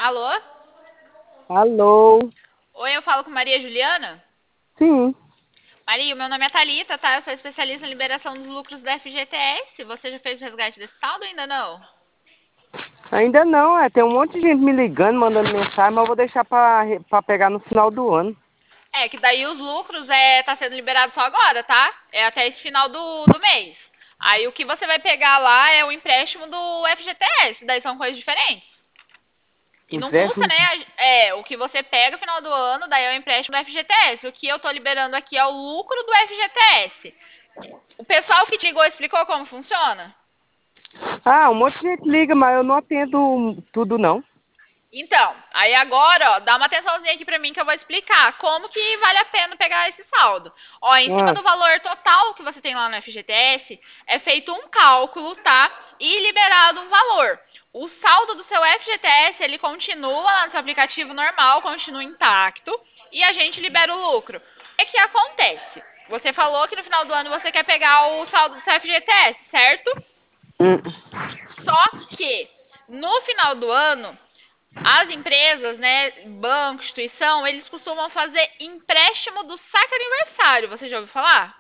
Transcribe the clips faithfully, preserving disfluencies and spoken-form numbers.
Alô? Alô? Oi, eu falo com Maria Juliana? Sim, Maria, o meu nome é Thalita, tá? Eu sou especialista em liberação dos lucros da F G T S. Você já fez o resgate desse saldo ou ainda não? ainda não, é. Tem um monte de gente me ligando, mandando mensagem, mas eu vou deixar pra, re- pra pegar no final do ano. É, que daí os lucros é tá sendo liberado só agora, tá? É até esse final do, do mês. Aí o que você vai pegar lá é o empréstimo do F G T S, daí são coisas diferentes. E não custa, Empréstimo? né? É, o que você pega no final do ano, daí é o empréstimo do F G T S. O que eu tô liberando aqui é o lucro do F G T S. O pessoal que te ligou explicou como funciona? Ah, um monte de gente liga, mas eu não atendo tudo, não. Então, aí agora, ó, dá uma atençãozinha aqui pra mim que eu vou explicar como que vale a pena pegar esse saldo. Ó, em cima Ah, do valor total que você tem lá no F G T S, é feito um cálculo, tá? E liberado um valor. O saldo do seu F G T S, ele continua lá no seu aplicativo normal, continua intacto, e a gente libera o lucro. O que que acontece? Você falou que no final do ano você quer pegar o saldo do seu F G T S, certo? hum, Só que no final do ano as empresas, né, banco, instituição, eles costumam fazer empréstimo do saque aniversário. Você já ouviu falar?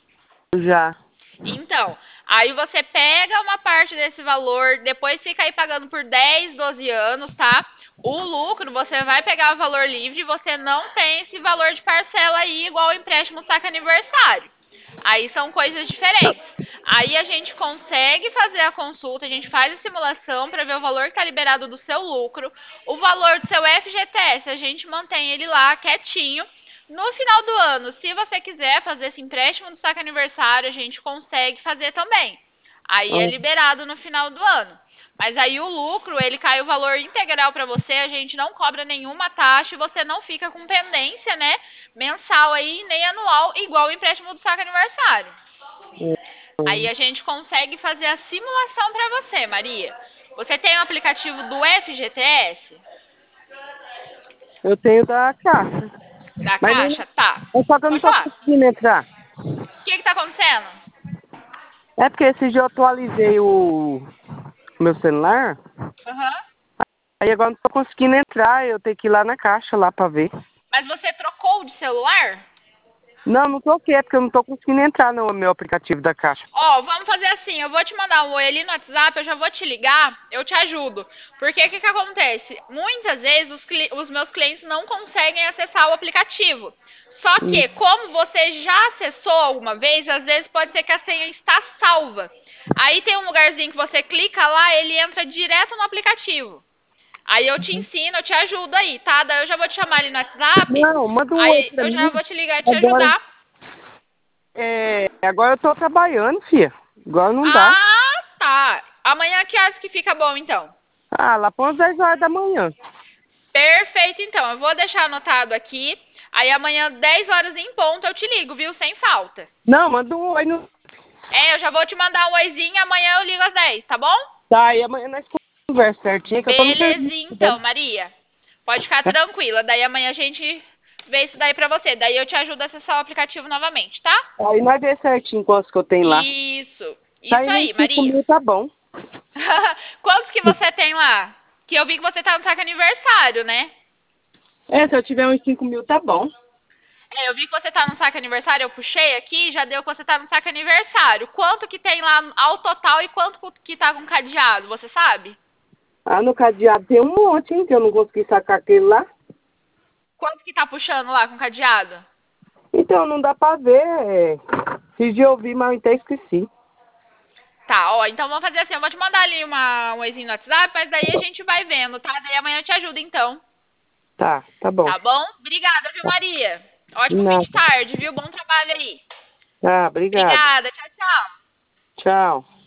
já. Então, aí você pega uma parte desse valor, depois fica aí pagando por dez, doze anos, tá? O lucro, você vai pegar o valor livre e você não tem esse valor de parcela aí igual o empréstimo saque aniversário. Aí são coisas diferentes. Aí a gente consegue fazer a consulta, a gente faz a simulação para ver o valor que está liberado do seu lucro. O valor do seu F G T S, a gente mantém ele lá quietinho. No final do ano, se você quiser fazer esse empréstimo do saque aniversário, a gente consegue fazer também. Aí é Ah, liberado no final do ano. Mas aí o lucro, ele cai o valor integral para você, a gente não cobra nenhuma taxa e você não fica com pendência, né, mensal aí, nem anual, igual o empréstimo do saque aniversário. Aí hum. a gente consegue fazer a simulação para você, Maria. Você tem o aplicativo do F G T S? Eu tenho da caixa. Da Mas eu Caixa? Tá. é só que eu não Pode tô falar. conseguindo entrar. O que que tá acontecendo? É porque esse dia eu atualizei o meu celular, Aham. aí agora eu não tô conseguindo entrar, eu tenho que ir lá na caixa lá pra ver. Mas você trocou de celular? Não, não troquei, é porque eu não tô conseguindo entrar no meu aplicativo da caixa. Ó, vamos fazer assim, eu vou te mandar um oi ali no WhatsApp, eu já vou te ligar, eu te ajudo. Porque o que que acontece? Muitas vezes os, cli- os meus clientes não conseguem acessar o aplicativo. Só Hum. que, como você já acessou alguma vez, às vezes pode ser que a senha está salva. Aí tem um lugarzinho que você clica lá, ele entra direto no aplicativo. Aí eu te ensino, eu te ajudo aí, tá? Daí eu já vou te chamar ali no WhatsApp, Não, manda um oi aí pra eu já mim. vou te ligar e te Agora, ajudar. é, agora eu tô trabalhando, filha. Agora não dá. Ah, tá. Amanhã que horas que fica bom, então? Ah, lá para umas dez horas da manhã. Perfeito, então. Eu vou deixar anotado aqui. Aí amanhã, dez horas em ponto, eu te ligo, viu? Sem falta. Não, manda um oi no. É, eu já vou te mandar um oizinho, amanhã eu ligo às dez, tá bom? Tá, e amanhã nós conversa certinho, que eu tô no serviço. Belezinha, então, Maria. Pode ficar tranquila. Daí amanhã a gente vê isso daí pra você. Daí eu te ajudo a acessar o aplicativo novamente, tá? Aí nós vê certinho quantos que eu tenho lá. Isso. Tá Isso indo aí, uns cinco Maria. mil, tá bom. Quantos que você tem lá? Que eu vi que você tá no saco aniversário, né? É, se eu tiver uns cinco mil, tá bom. É, eu vi que você tá no saque aniversário, eu puxei aqui, já deu que você tá no saque aniversário. Quanto que tem lá ao total e quanto que tá com cadeado, você sabe? Ah, no cadeado tem um monte, hein, que eu não consegui sacar aquele lá. Quanto que tá puxando lá com cadeado? Então, não dá pra ver. É... Esses dias eu vi, mas eu até esqueci. Tá, ó, então vamos fazer assim, eu vou te mandar ali uma, um oizinho no WhatsApp, mas daí a gente vai vendo, tá? Daí amanhã eu te ajudo então, Tá, tá bom. tá bom? Obrigada, viu, Maria? Ótimo fim Nada. de tarde, viu? Bom trabalho aí. Tá, obrigado. Obrigada, tchau, tchau. Tchau.